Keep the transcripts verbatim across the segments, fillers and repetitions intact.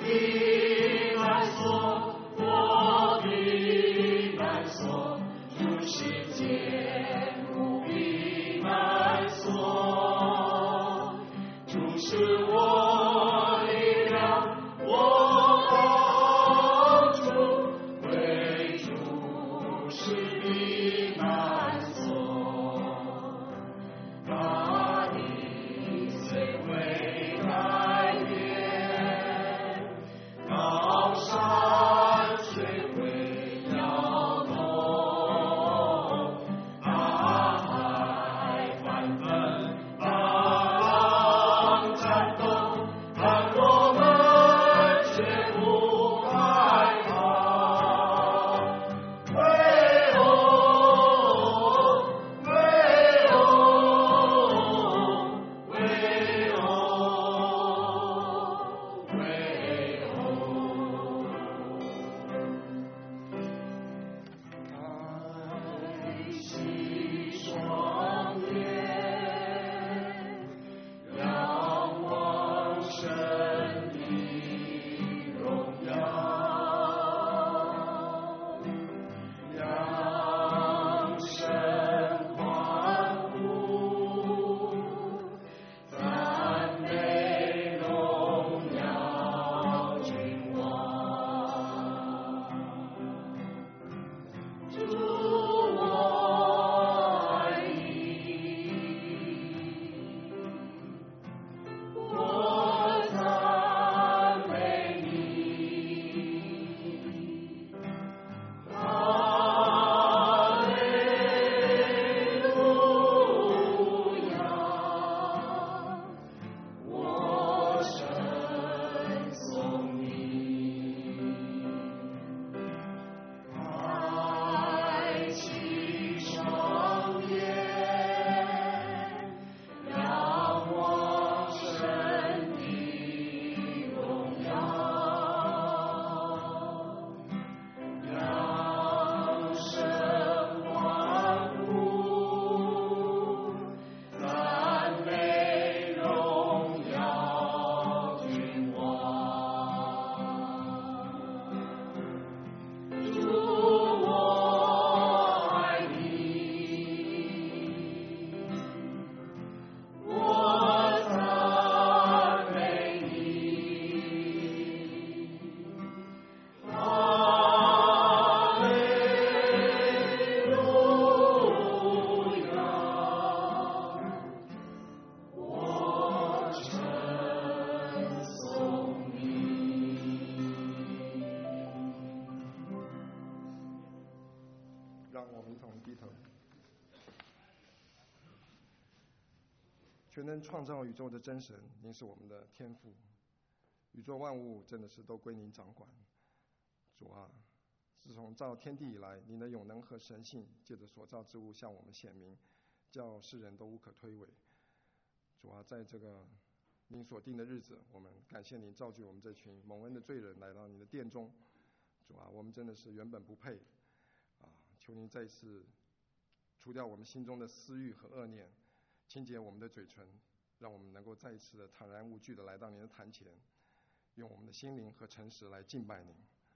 全能创造宇宙的真神，您是我们的天父，宇宙万物真的是都归您掌管。主啊，自从造天地以来，您的永能和神性借着所造之物向我们显明，叫世人都无可推诿。主啊，在这个您所定的日子，我们感谢您造就我们这群蒙恩的罪人来到您的殿中。主啊，我们真的是原本不配啊，求您再一次除掉我们心中的私欲和恶念，清洁我们的嘴唇，让我们能够再一次的坦然无惧的来到您的坛前，用我们的心灵和诚实来敬拜您。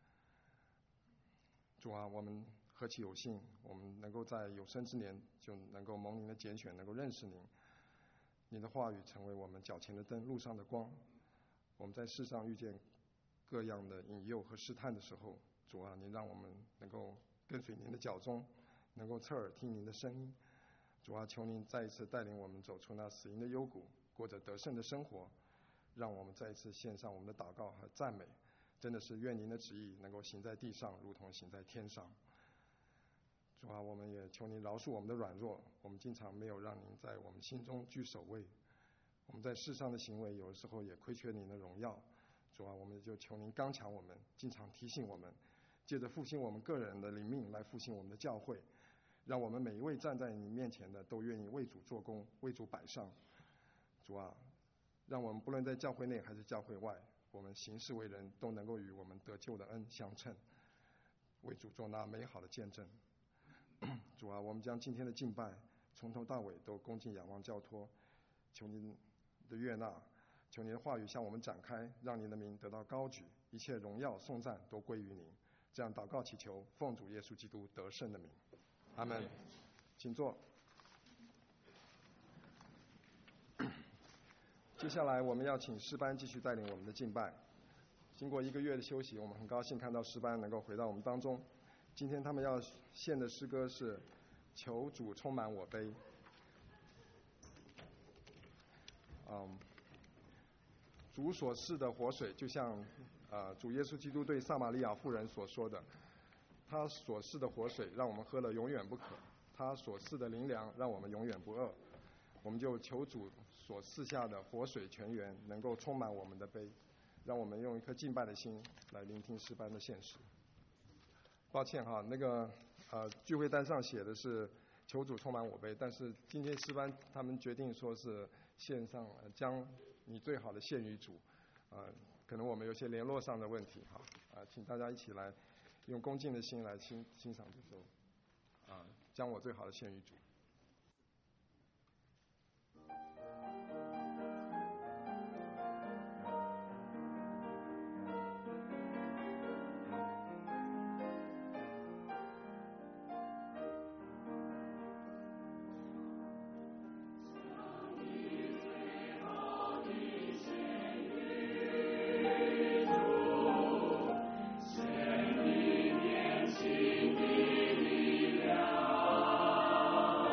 主啊，我们何其有幸，我们能够在有生之年就能够蒙您的拣选，能够认识您。您的话语成为我们脚前的灯，路上的光。我们在世上遇见各样的引诱和试探的时候，主啊，您让我们能够跟随您的脚踪，能够侧耳听您的声音。主啊，求您再一次带领我们走出那死荫的幽谷，过着得胜的生活。让我们再一次献上我们的祷告和赞美，真的是愿您的旨意能够行在地上，如同行在天上。主啊，我们也求您饶恕我们的软弱，我们经常没有让您在我们心中居首位。我们在世上的行为有的时候也亏缺您的荣耀。主啊，我们就求您刚强我们，经常提醒我们，借着复兴我们个人的灵命来复兴我们的教会，让我们每一位站在你面前的都愿意为主做工，为主摆上。主啊，让我们不论在教会内还是教会外，我们行事为人都能够与我们得救的恩相称，为主做那美好的见证。主啊，我们将今天的敬拜从头到尾都恭敬仰望交托，求您的悦纳， 求你的话语向我们展开，让您的名得到高举，一切荣耀颂赞都归于您。这样祷告祈求，奉主耶稣基督得胜的名，阿们。请坐。接下来我们要请诗班继续带领我们的敬拜。经过一个月的休息，我们很高兴看到诗班能够回到我们当中。今天他们要献的诗歌是《求主充满我杯》。嗯，主所赐的活水，就像呃主耶稣基督对撒玛利亚妇人所说的，他所赐的活水让我们喝了永远不渴，他所赐的灵粮让我们永远不饿。我们就求主所赐下的活水泉源能够充满我们的杯，让我们用一颗敬拜的心来聆听诗班的献诗。抱歉哈，那个呃聚会单上写的是求主充满我杯，但是今天诗班他们决定说是献上、呃、将你最好的献于主，呃，可能我们有些联络上的问题哈，啊、呃，请大家一起来用恭敬的心来欣欣赏这首啊、呃，将我最好的献于主。 生命年轻的力量。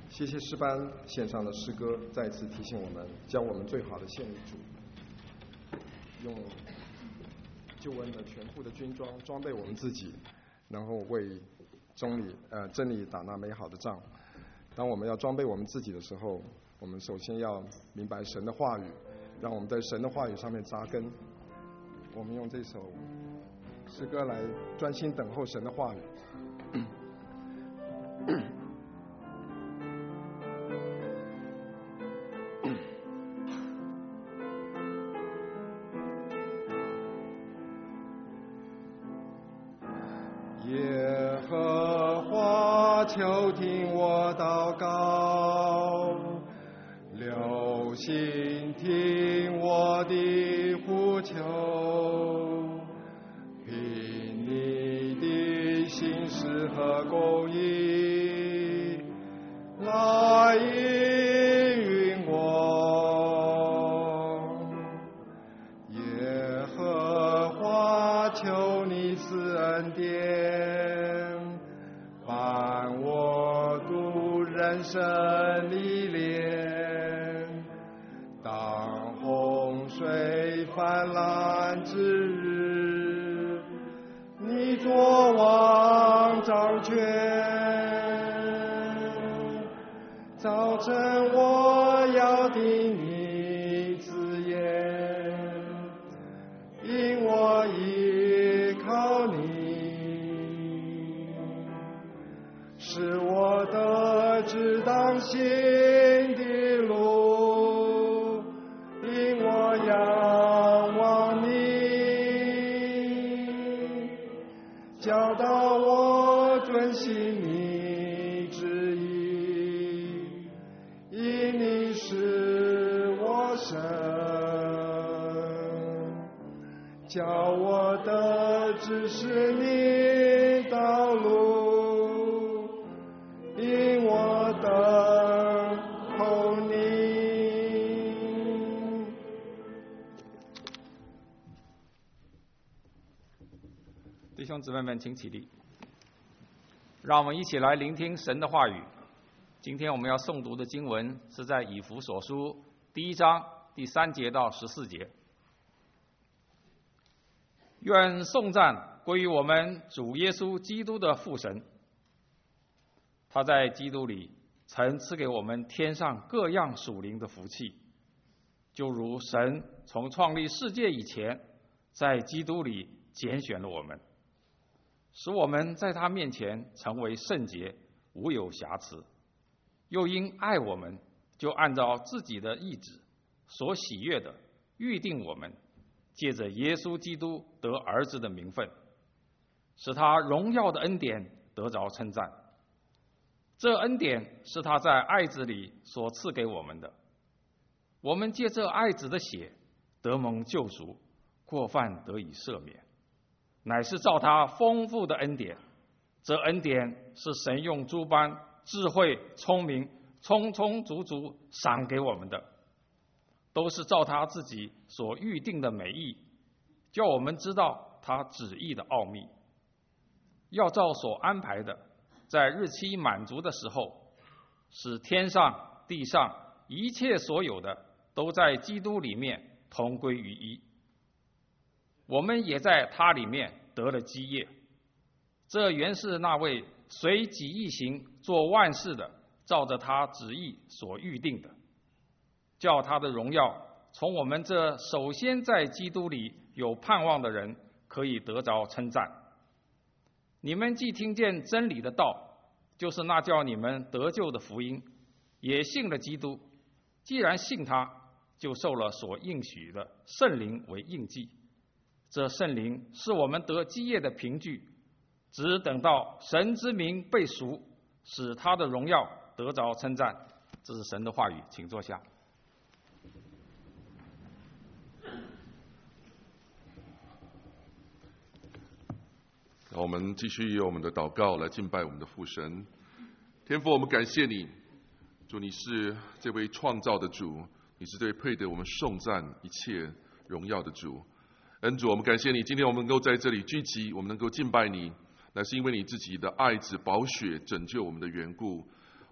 谢谢诗班献上的诗歌，再次提醒我们，将我们最好的献给主，用救恩的全副的军装装备我们自己，然后为真理呃真理打那美好的仗。当我们要装备我们自己的时候，我们首先要明白神的话语，让我们在神的话语上面扎根。我们用这首诗歌来专心等候神的话语。耶和华，求听我祷告，留心听我的呼求，凭你的信实和公义来应允我。耶和华，求你赐恩典，伴我度人生历练。当洪水泛滥之日，你作王掌权。早晨我要听你字言，因我依靠你，使我得知当行的路，因我仰望你，教导我遵行你旨意，因你是我神，叫我得知是你道路，因我等候你。 弟兄姊妹们，请起立，让我们一起来聆听神的话语。今天我们要诵读的经文是在以弗所书第一章第三节到十四节。愿颂赞归于我们主耶稣基督的父神，他在基督里曾赐给我们天上各样属灵的福气，就如神从创立世界以前，在基督里拣选了我们，使我们在他面前成为圣洁，无有瑕疵。又因爱我们，就按照自己的意志所喜悦的预定我们，借着耶稣基督得儿子的名分，使他荣耀的恩典得着称赞。这恩典是他在爱子里所赐给我们的，我们借这爱子的血得蒙救赎，过犯得以赦免，乃是照他丰富的恩典。这恩典是神用诸般智慧聪明充充足足赏给我们的，都是照他自己所预定的美意，叫我们知道他旨意的奥秘，要照所安排的，在日期满足的时候，使天上地上一切所有的都在基督里面同归于一。我们也在他里面得了基业，这原是那位随己意行做万事的，照着他旨意所预定的，叫他的荣耀从我们这首先在基督里有盼望的人可以得着称赞。你们既听见真理的道，就是那叫你们得救的福音，也信了基督，既然信他，就受了所应许的圣灵为印记。这圣灵是我们得基业的凭据，只等到神之名被赎，使他的荣耀得着称赞。这是神的话语，请坐下。 我们继续用我们的祷告来敬拜我们的父神。天父，我们感谢你，主，你是这位创造的主，你是这位配得我们颂赞一切荣耀的主。恩主，我们感谢你，今天我们能够在这里聚集，我们能够敬拜你，乃是因为你自己的爱子宝血拯救我们的缘故。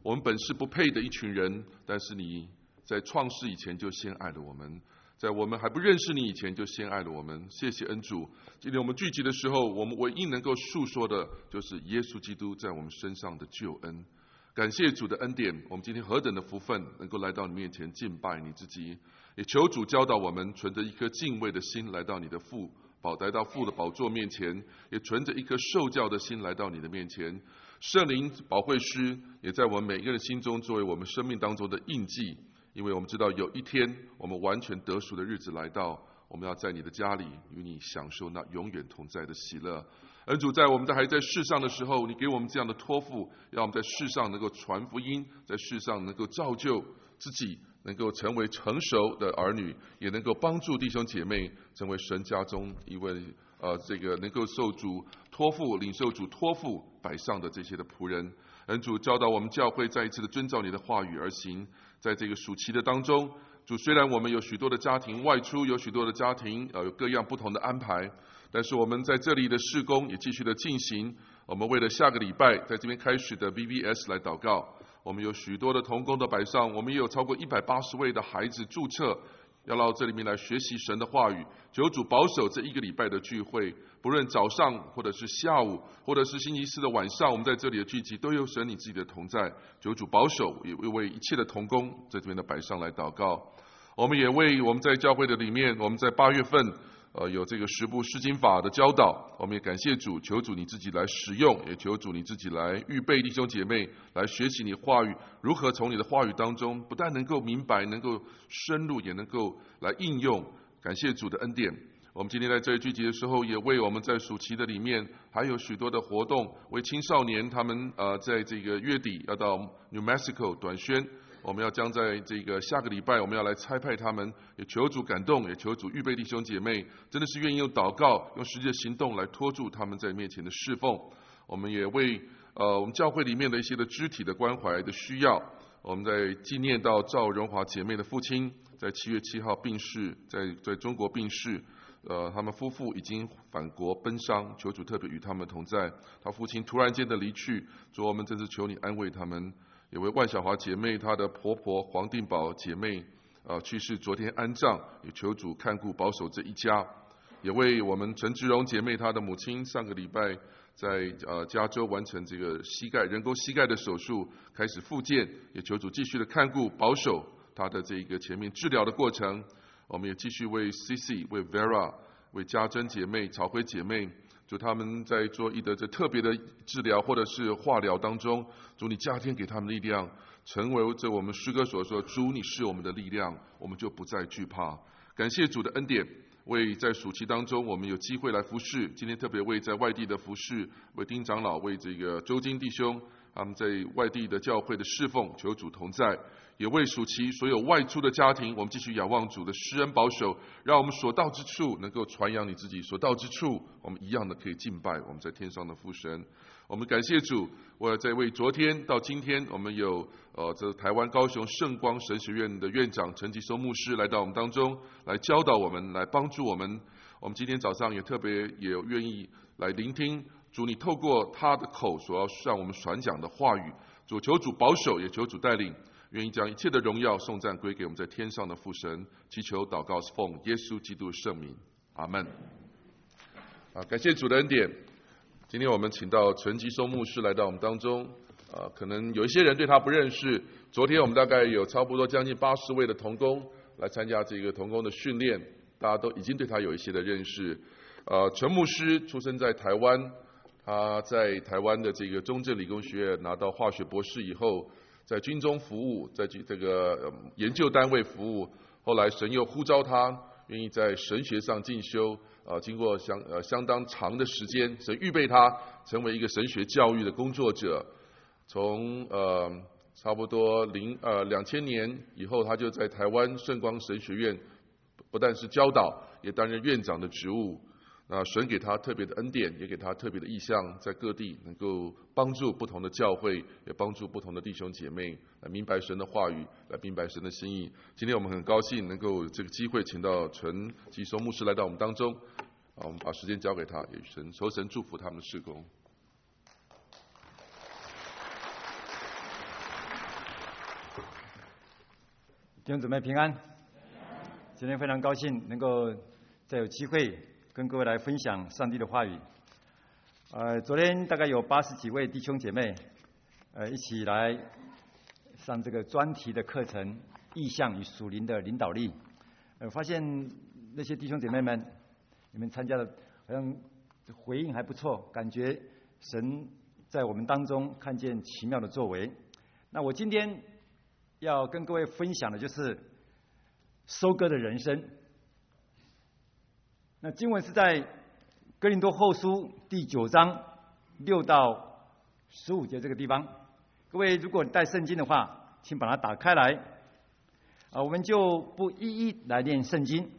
我们本是不配的一群人，但是你在创世以前就先爱了我们，在我们还不认识你以前就先爱了我们。谢谢恩主，今天我们聚集的时候，我们唯一能够述说的就是耶稣基督在我们身上的救恩。感谢主的恩典，我们今天何等的福分，能够来到你面前敬拜你自己。也求主教导我们，存着一颗敬畏的心来到你的父宝来到父的宝座面前，也存着一颗受教的心来到你的面前。圣灵保惠师也在我们每一个人心中作为我们生命当中的印记，因为我们知道有一天我们完全得赎的日子来到，我们要在你的家里与你享受那永远同在的喜乐。恩主，在我们还在世上的时候，你给我们这样的托付，让我们在世上能够传福音，在世上能够造就自己，能够成为成熟的儿女，也能够帮助弟兄姐妹成为神家中一位呃这个能够受主托付、领受主托付摆上的这些的仆人。恩主，教导我们教会再一次的遵照你的话语而行。在这个暑期的当中，主，虽然我们有许多的家庭外出，有许多的家庭呃有各样不同的安排，但是我们在这里的事工也继续的进行。我们为了下个礼拜在这边开始的 V B S 来祷告。我们有许多的同工的摆上，我们也有超过一百八十位的孩子注册，要到这里面来学习神的话语。求主保守这一个礼拜的聚会，不论早上或者是下午，或者是星期四的晚上，我们在这里的聚集都有神你自己的同在。求主保守，也为一切的同工在这边的摆上来祷告。我们也为我们在教会的里面，我们在八月份呃，有这个十部释经法的教导，我们也感谢主，求主你自己来使用，也求主你自己来预备弟兄姐妹来学习你话语，如何从你的话语当中不但能够明白，能够深入，也能够来应用。感谢主的恩典。我们今天在这里聚集的时候，也为我们在暑期的里面还有许多的活动，为青少年他们呃在这个月底要到 New Mexico 短宣。我们要将在这个下个礼拜，我们要来差派他们，也求主感动，也求主预备弟兄姐妹，真的是愿意用祷告、用实际的行动来托住他们在面前的侍奉。我们也为呃我们教会里面的一些的肢体的关怀的需要，我们在纪念到赵荣华姐妹的父亲在七月七号病逝，在在中国病逝。呃，他们夫妇已经返国奔丧，求主特别与他们同在。他父亲突然间的离去，主，我们真是求你安慰他们。也为万小华姐妹她的婆婆黄定宝姐妹呃去世，昨天安葬，也求主看顾保守这一家。也为我们陈志荣姐妹她的母亲上个礼拜在呃加州完成这个膝盖人工膝盖的手术，开始复健，也求主继续的看顾保守她的这个前面治疗的过程。我们也继续为 C C、为 Vera、为家珍姐妹、曹辉姐妹，就他们在做一的这特别的治疗或者是化疗当中，主你加添给他们力量，成为这我们诗歌所说，主你是我们的力量，我们就不再惧怕。感谢主的恩典，为在暑期当中我们有机会来服侍，今天特别为在外地的服侍，为丁长老，为这个周金弟兄他们在外地的教会的侍奉，求主同在。也为暑期所有外出的家庭，我们继续仰望主的施恩保守，让我们所到之处能够传扬你自己，所到之处我们一样的可以敬拜我们在天上的父神。我们感谢主，我在为昨天到今天，我们有呃这台湾高雄圣光神学院的院长陈吉松牧师来到我们当中，来教导我们，来帮助我们。我们今天早上也特别也愿意来聆听主你透过他的口所要向我们传讲的话语。主求主保守，也求主带领。愿意将一切的荣耀颂赞归给我们在天上的父神，祈求祷告是奉耶稣基督的圣名，阿们。啊，感谢主的恩典。今天我们请到陈吉松牧师来到我们当中，啊，可能有一些人对他不认识。昨天我们大概有差不多将近八十位的同工来参加这个同工的训练，大家都已经对他有一些的认识。呃，陈牧师出生在台湾，他在台湾的这个中正理工学院拿到化学博士以后，在军中服务，在这个研究单位服务，后来神又呼召他，愿意在神学上进修。呃，经过相呃相当长的时间，神预备他成为一个神学教育的工作者。从呃差不多零呃两千年以后，他就在台湾圣光神学院，不但是教导，也担任院长的职务。那神给他特别的恩典，也给他特别的意向，在各地能够帮助不同的教会，也帮助不同的弟兄姐妹来明白神的话语，来明白神的心意。今天我们很高兴能够有这个机会，请到陈吉松牧师来到我们当中。啊，我们把时间交给他，也神求神祝福他们的事工。 弟兄姊妹平安。今天非常高兴能够再有机会跟各位来分享上帝的话语。呃，昨天大概有八十几位弟兄姐妹，呃，一起来上这个专题的课程《意象与属灵的领导力》。呃，发现那些弟兄姐妹们，你们参加的好像回应还不错，感觉神在我们当中看见奇妙的作为。那我今天要跟各位分享的就是收割的人生。那经文是在哥林多后书第九章六到十五节这个地方。各位如果带圣经的话，请把它打开来。啊，我们就不一一来念圣经。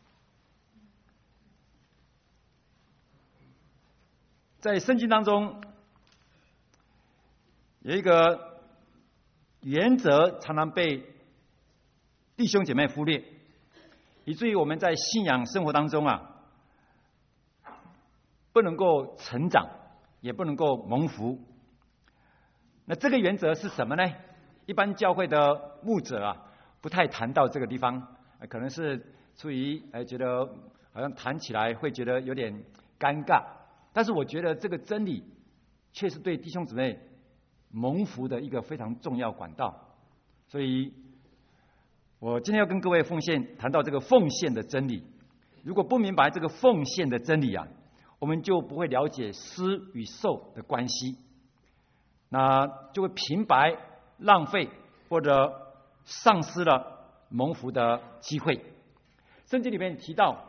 在圣经当中有一个原则常常被弟兄姐妹忽略，以至于我们在信仰生活当中啊，不能够成长，也不能够蒙福。那这个原则是什么呢？一般教会的牧者啊，不太谈到这个地方，可能是出于哎觉得好像谈起来会觉得有点尴尬，但是我觉得这个真理却是对弟兄姊妹蒙福的一个非常重要管道。所以我今天要跟各位奉献谈到这个奉献的真理。如果不明白这个奉献的真理啊，我们就不会了解施与受的关系，那就会平白浪费或者丧失了蒙福的机会。圣经里面提到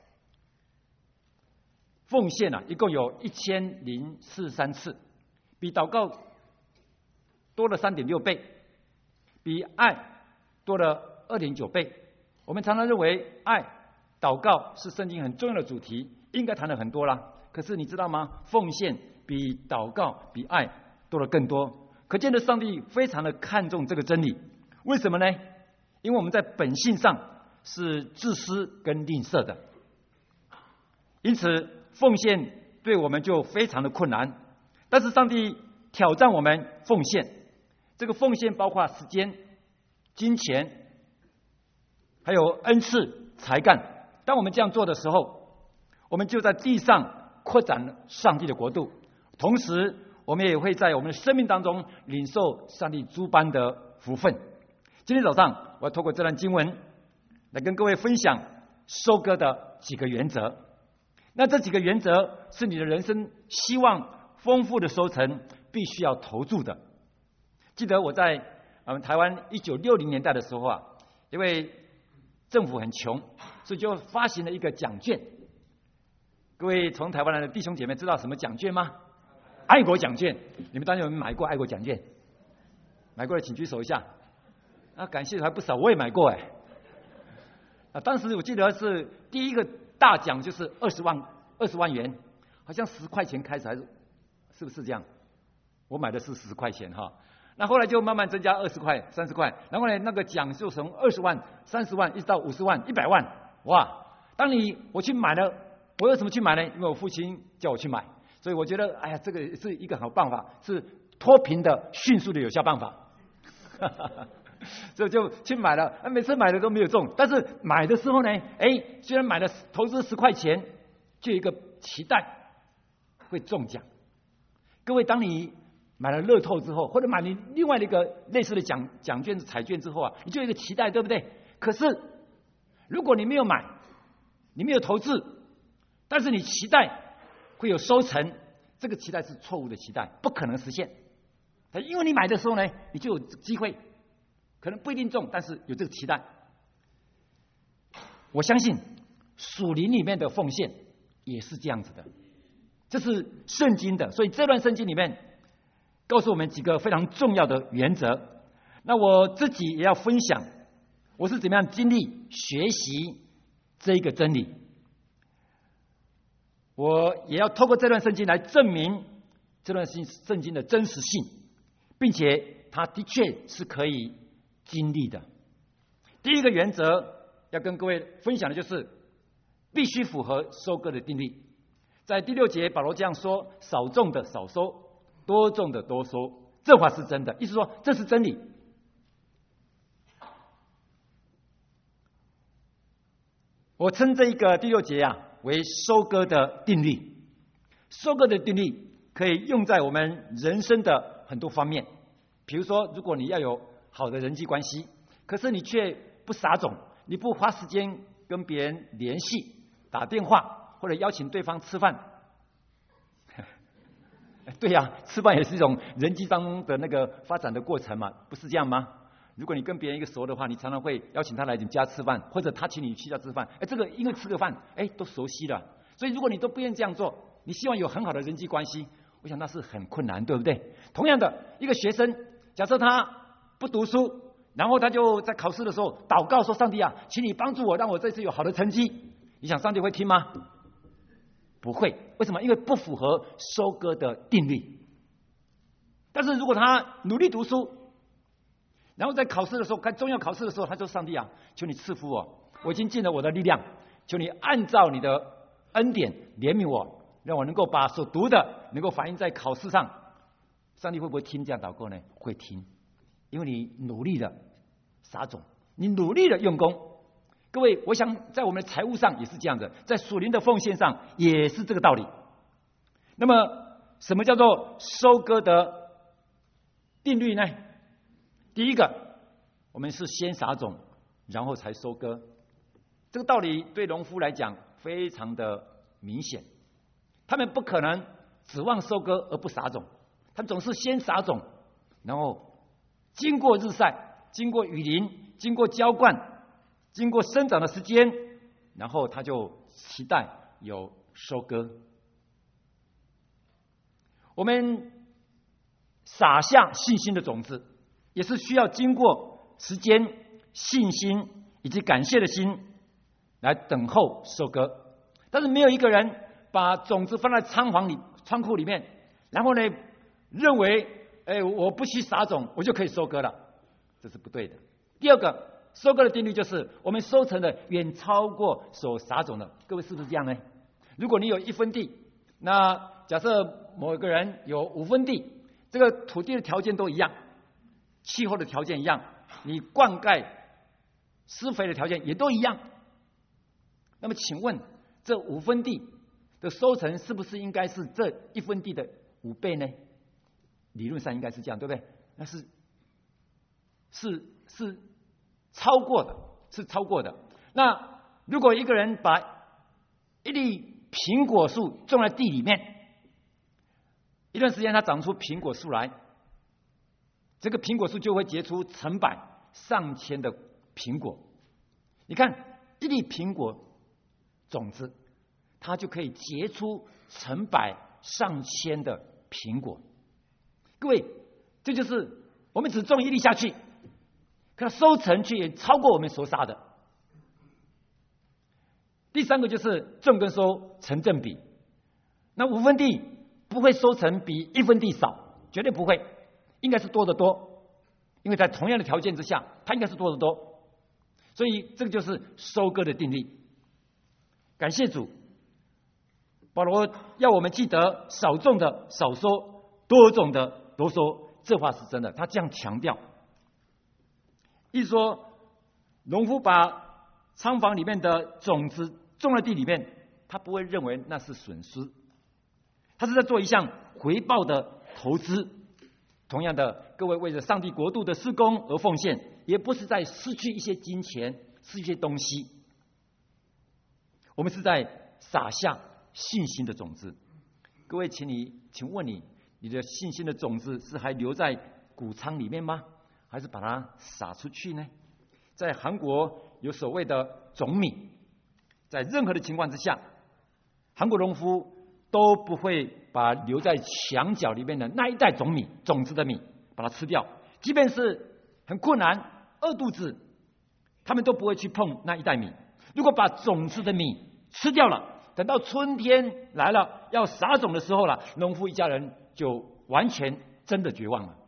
奉献啊，一共有一千零四十三次，比祷告多了三点六倍，比爱多了二点九倍。我们常常认为爱、祷告是圣经很重要的主题，应该谈的很多啦。可是你知道吗？奉献比祷告、比爱多了更多。可见的上帝非常的看重这个真理。为什么呢？因为我们在本性上是自私跟吝啬的，因此奉献对我们就非常的困难。但是上帝挑战我们奉献，这个奉献包括时间、金钱，还有恩赐、才干。当我们这样做的时候，我们就在地上扩展上帝的国度，同时我们也会在我们的生命当中领受上帝诸般的福分。今天早上我要透过这段经文来跟各位分享收割的几个原则。那这几个原则是你的人生希望丰富的收成必须要投注的。记得我在我们台湾一九六零年代的时候啊，因为政府很穷，所以就发行了一个奖券。各位从台湾来的弟兄姐妹知道什么奖券吗？爱国奖券。你们当然有没有买过爱国奖券？买过的请举手一下。啊，感谢还不少，我也买过哎。啊，当时我记得是第一个大奖就是二十万二十万元，好像十块钱开始，还是是不是这样？我买的是十块钱哈。那后来就慢慢增加二十块、三十块，然后呢，那个奖就从二十万、三十万一直到五十万、一百万，哇！当你我去买了，我为什么去买呢？因为我父亲叫我去买，所以我觉得，哎呀，这个是一个好办法，是脱贫的迅速的有效办法。所以就去买了，每次买的都没有中，但是买的时候呢，哎，虽然买了投资十块钱，就有一个期待会中奖。各位，当你买了乐透之后，或者买你另外的一个类似的奖奖券、彩券之后啊，你就有一个期待，对不对？可是如果你没有买，你没有投资，但是你期待会有收成，这个期待是错误的期待，不可能实现。因为你买的时候呢，你就有机会。可能不一定中，但是有这个期待。我相信属灵里面的奉献也是这样子的，这是圣经的，所以这段圣经里面告诉我们几个非常重要的原则。那我自己也要分享，我是怎么样经历学习这一个真理。我也要透过这段圣经来证明这段圣经的真实性，并且它的确是可以经历的。第一个原则要跟各位分享的就是必须符合收割的定律。在第六节保罗这样说：少种的少收，多种的多收。这话是真的，意思说这是真理。 我称这一个第六节啊为收割的定律。收割的定律可以用在我们人生的很多方面。比如说，如果你要有好的人际关系，可是你却不撒种，你不花时间跟别人联系、打电话或者邀请对方吃饭。对呀、啊，吃饭也是一种人际当中的那个发展的过程嘛，不是这样吗？如果你跟别人一个熟的话，你常常会邀请他来你家吃饭，或者他请你去家吃饭。哎，这个因为吃个饭，哎，都熟悉了。所以如果你都不愿意这样做，你希望有很好的人际关系，我想那是很困难，对不对？同样的，一个学生，假设他不读书，然后他就在考试的时候祷告说：“上帝啊，请你帮助我，让我这次有好的成绩。”你想上帝会听吗？不会。为什么？因为不符合收割的定律。但是如果他努力读书，然后在考试的时候，看重要考试的时候，他说：“上帝啊，求你赐福我，我已经尽了我的力量，求你按照你的恩典怜悯我，让我能够把所读的能够反映在考试上。”上帝会不会听这样祷告呢？会听，因为你努力的撒种，你努力的用功。各位，我想在我们的财务上也是这样子，在属灵的奉献上也是这个道理。那么，什么叫做收割的定律呢？第一个，我们是先撒种，然后才收割。这个道理对农夫来讲非常的明显，他们不可能指望收割而不撒种，他们总是先撒种，然后经过日晒，经过雨淋，经过浇灌，经过生长的时间，然后他就期待有收割。我们撒下信心的种子，也是需要经过时间、信心以及感谢的心来等候收割。但是没有一个人把种子放在仓房里、仓库里面，然后呢，认为，哎，我不去撒种，我就可以收割了，这是不对的。第二个，收割的定律就是我们收成的远超过所撒种的。各位是不是这样呢？如果你有一分地，那假设某个人有五分地，这个土地的条件都一样，气候的条件一样，你灌溉、施肥的条件也都一样。那么，请问这五分地的收成是不是应该是这一分地的五倍呢？理论上应该是这样，对不对？那是是是超过的，是超过的。那如果一个人把一粒苹果树种在地里面，一段时间它长出苹果树来，这个苹果树就会结出成百上千的苹果。你看，一粒苹果种子，它就可以结出成百上千的苹果。各位，这就是我们只种一粒下去，可收成却也超过我们所撒的。第三个就是种跟收成正比，那五分地不会收成比一分地少，绝对不会，应该是多得多，因为在同样的条件之下，它应该是多得多。所以这个就是收割的定律。感谢主，保罗要我们记得少种的少收，多种的多收，这话是真的，他这样强调。意思说，农夫把仓房里面的种子种在地里面，他不会认为那是损失，他是在做一项回报的投资。同样的，各位为了上帝国度的施工而奉献，也不是在失去一些金钱、失去一些东西，我们是在撒下信心的种子。各位，请你，请问你，你的信心的种子是还留在谷仓里面吗？还是把它撒出去呢？在韩国有所谓的种米，在任何的情况之下，韩国农夫都不会把留在墙角里面的那一袋种米、种子的米把它吃掉，即便是很困难、饿肚子，他们都不会去碰那一袋米。如果把种子的米吃掉了，等到春天来了要撒种的时候了，农夫一家人就完全真的绝望了。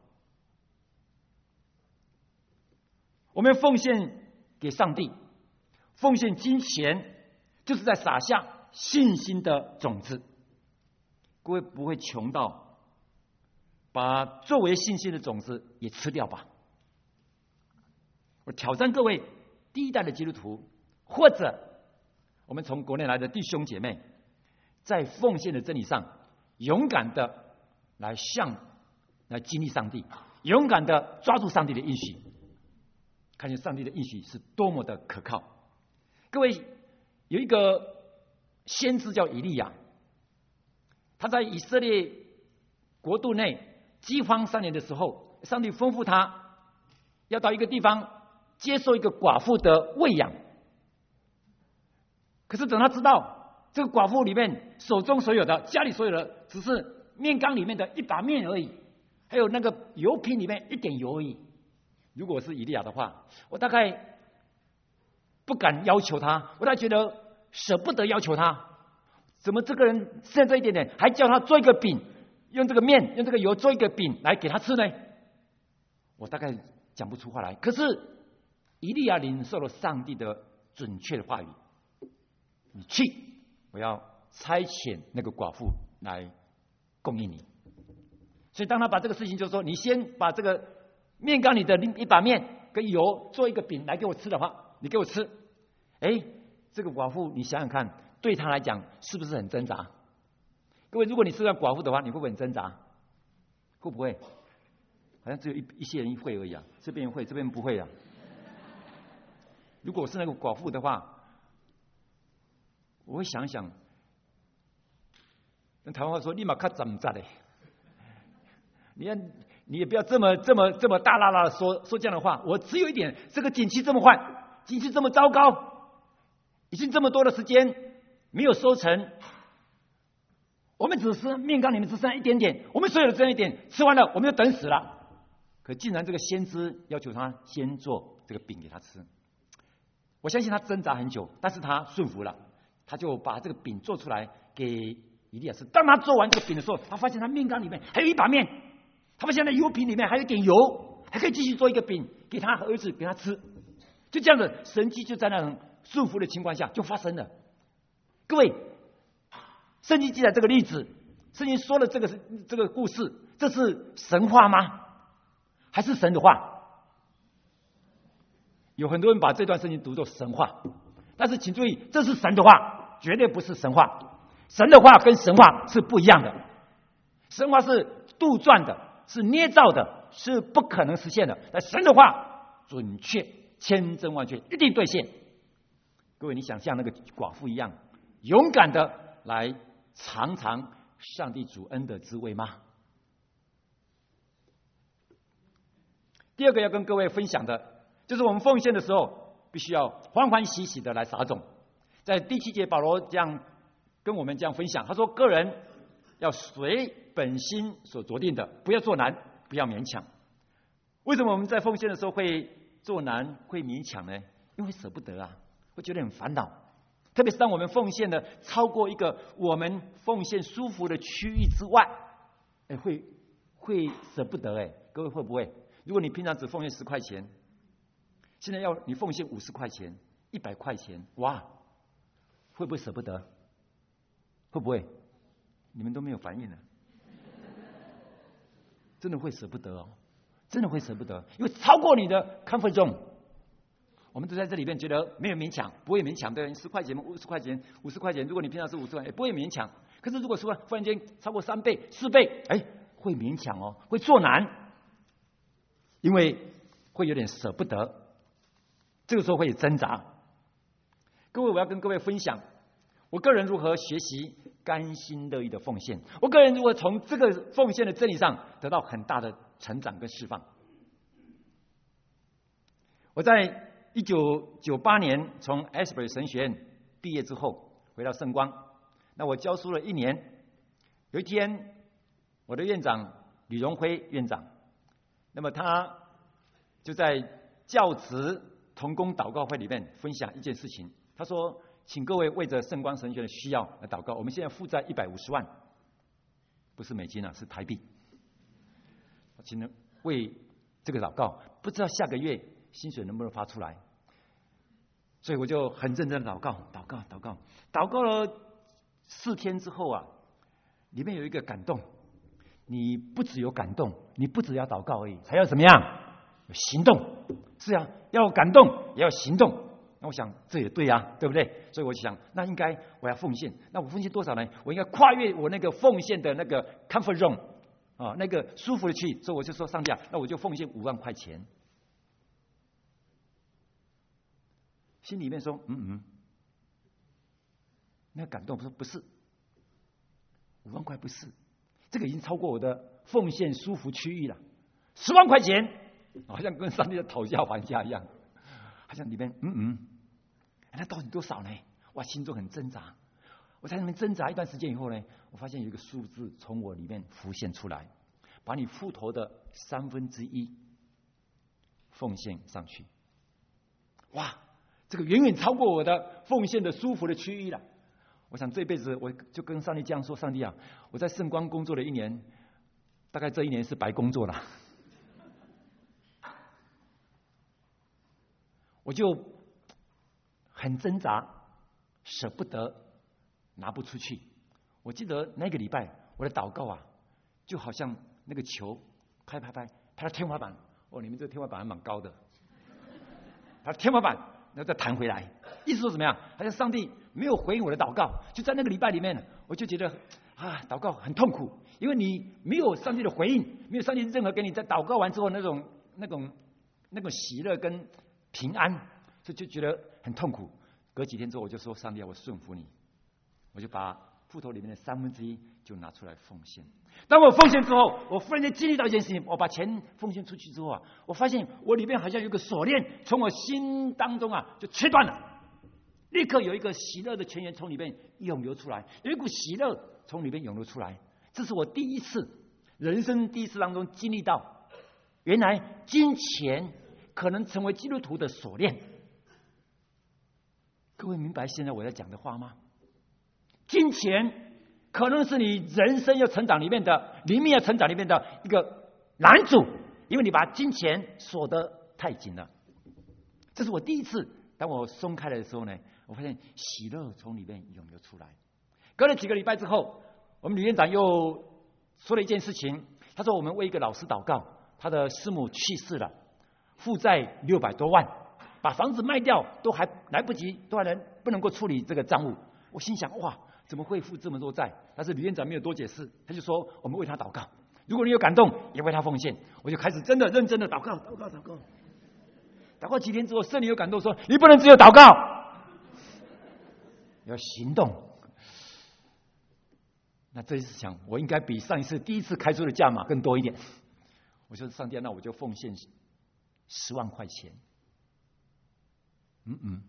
我们奉献给上帝，奉献金钱，就是在撒下信心的种子。各位不会穷到把作为信心的种子也吃掉吧？我挑战各位，第一代的基督徒，或者我们从国内来的弟兄姐妹，在奉献的真理上，勇敢的来向来经历上帝，勇敢的抓住上帝的应许，看见上帝的应许是多么的可靠。各位，有一个先知叫以利亚，他在以色列国度内饥荒三年的时候，上帝吩咐他要到一个地方接受一个寡妇的喂养。可是等他知道这个寡妇里面手中所有的、家里所有的，只是面缸里面的一把面而已，还有那个油瓶里面一点油而已。如果是以利亚的话，我大概不敢要求他，我大概觉得舍不得要求他。怎么这个人剩这一点点，还叫他做一个饼，用这个面、用这个油做一个饼来给他吃呢？我大概讲不出话来。可是以利亚领受了上帝的准确的话语。你去，我要差遣那个寡妇来供应你。所以当他把这个事情就说，你先把这个面缸里的一把面跟油做一个饼来给我吃的话，你给我吃。哎，这个寡妇你想想看，对他来讲是不是很挣扎？各位，如果你是个寡妇的话，你会不会很挣扎？会不会？好像只有一一些人会而已啊，这边会，这边不会啊。如果我是那个寡妇的话，我会想想，跟台湾话说，立马看怎么咋的？你你也不要这么这么这么大啦啦的说说这样的话。我只有一点，这个景气这么坏，景气这么糟糕，已经这么多的时间没有收成，我们只是面缸里面只剩下一点点，我们所有的这一点吃完了，我们就等死了。可竟然这个先知要求他先做这个饼给他吃，我相信他挣扎很久，但是他顺服了。他就把这个饼做出来给以利亚吃。当他做完这个饼的时候，他发现他面缸里面还有一把面，他发现那油瓶里面还有一点油，还可以继续做一个饼给他儿子给他吃。就这样子，神迹就在那种顺服的情况下就发生了。各位，圣经记载这个例子，圣经说了这个这个故事，这是神话吗？还是神的话？有很多人把这段圣经读作神话，但是请注意，这是神的话，绝对不是神话。神的话跟神话是不一样的。神话是杜撰的，是捏造的，是不可能实现的。但神的话准确，千真万确，一定兑现。各位，你想像那个寡妇一样，勇敢的来尝尝上帝主恩的滋味吗？第二个要跟各位分享的，就是我们奉献的时候，必须要欢欢喜喜的来撒种。在第七节，保罗这样跟我们这样分享，他说：个人要随本心所决定的，不要做难，不要勉强。为什么我们在奉献的时候会做难，会勉强呢？因为舍不得啊，会觉得很烦恼。特别是当我们奉献的超过一个我们奉献舒服的区域之外，哎，会会舍不得哎，各位会不会？如果你平常只奉献十块钱，现在要你奉献五十块钱、一百块钱，哇，会不会舍不得？会不会？你们都没有反应呢，真的会舍不得哦，真的会舍不得，因为超过你的 comfort zone。我们都在这里面觉得没有勉强，不会勉强，对，十块钱、五十块钱、五十块钱，如果你平常是五十块，也不会勉强。可是如果说忽然间超过三倍、四倍，哎，会勉强哦，会做难，因为会有点舍不得，这个时候会挣扎。各位，我要跟各位分享，我个人如何学习甘心乐意的奉献，我个人如何从这个奉献的真理上得到很大的成长跟释放。我在一九九八年从 Asbury 神学院毕业之后，回到圣光，那我教书了一年。有一天，我的院长李荣辉院长，那么他就在教职同工祷告会里面分享一件事情。他说：“请各位为着圣光神学的需要来祷告。我们现在负债一百五十万，不是美金啊，是台币。请人为这个祷告，不知道下个月薪水能不能发出来。”所以我就很认真的祷告，祷告，祷告，祷告了四天之后啊，里面有一个感动。你不只有感动，你不只要祷告而已，还要怎么样？有行动。是啊，要感动，也要行动。 那我想这也对啊，对不对？所以我就想，那应该我要奉献，那我奉献多少呢？我应该跨越我那个奉献的那个 comfort zone 啊，那个舒服的区域。所以我就说，上帝啊，那我就奉献五万块钱。心里面说，嗯嗯，那个感动，说不是，五万块不是，这个已经超过我的奉献舒服区域了，十万块钱，好像跟上帝在讨价还价一样，好像里面，嗯嗯，那到底多少呢？哇，心中很挣扎。我在那边挣扎一段时间以后呢，我发现有一个数字从我里面浮现出来，把你户头的三分之一奉献上去。哇！这个远远超过我的奉献的舒服的区域了。我想这辈子我就跟上帝这样说：上帝啊，我在圣光工作了一年，大概这一年是白工作了。我就很挣扎，舍不得，拿不出去。我记得那个礼拜我的祷告啊，就好像那个球拍拍拍拍到天花板。哦，你们这个天花板还蛮高的，拍到天花板。然后再弹回来，意思说怎么样？好像上帝没有回应我的祷告，就在那个礼拜里面，我就觉得啊，祷告很痛苦，因为你没有上帝的回应，没有上帝任何给你在祷告完之后那种那种那种喜乐跟平安，所以就觉得很痛苦。隔几天之后，我就说：上帝啊，我顺服你，我就把户头里面的三分之一就拿出来奉献。当我奉献之后，我忽然间经历到一件事情，我把钱奉献出去之后啊，我发现我里面好像有个锁链从我心当中啊就切断了，立刻有一个喜乐的泉源从里面涌流出来，有一股喜乐从里面涌流出来。这是我第一次人生第一次当中经历到，原来金钱可能成为基督徒的锁链。各位明白现在我在讲的话吗？金钱可能是你人生要成长里面的灵命要成长里面的一个拦阻，因为你把金钱锁得太紧了。这是我第一次，当我松开了的时候呢，我发现喜乐从里面涌流出来。隔了几个礼拜之后，我们吕院长又说了一件事情，他说我们为一个老师祷告，他的师母去世了，负债六百多万，把房子卖掉都还来不及，都还能不能够处理这个账务。我心想，哇，怎么会负这么多债？但是吕院长没有多解释，他就说我们为他祷告，如果你有感动，也为他奉献。我就开始真的认真的祷告，祷告，祷告。祷告几天之后，圣灵有感动说，你不能只有祷告，要行动。那这一次想，我应该比上一次第一次开出的价码更多一点。我说上帝，那我就奉献十万块钱。嗯嗯。